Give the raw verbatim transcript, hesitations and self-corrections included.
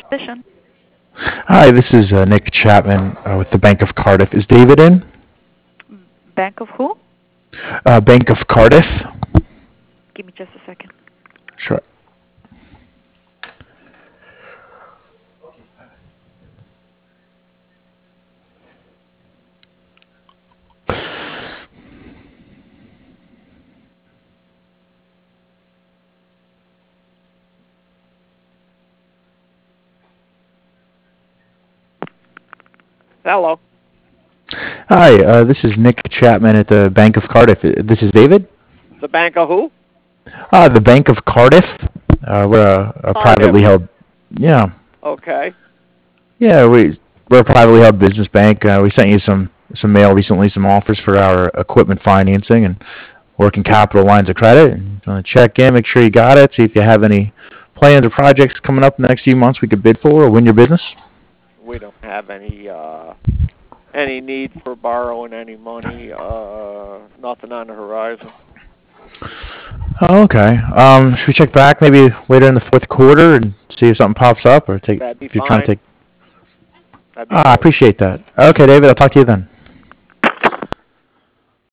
Position. Hi, this is uh, Nick Chapman uh, with the Bank of Cardiff. Is David in? Bank of who? Uh, Bank of Cardiff? Give me just a second. Sure. Hello. Hi, uh, this is Nick Chapman at the Bank of Cardiff. Uh, This is David? The bank of who? Uh, the Bank of Cardiff. Uh, we're a, a Cardiff. privately held, yeah, Okay. yeah, we, we're a privately held business bank. Uh, we sent you some, some mail recently, some offers for our equipment financing and working capital lines of credit. And want to check in, make sure you got it, see if you have any plans or projects coming up in the next few months we could bid for or win your business. We don't have any uh, any need for borrowing any money. Uh, nothing on the horizon. Oh, okay. Um, should we check back maybe later in the fourth quarter and see if something pops up, or take That'd be if you're trying to fine. take? That'd be Ah, I good. appreciate that. Okay, David, I'll talk to you then.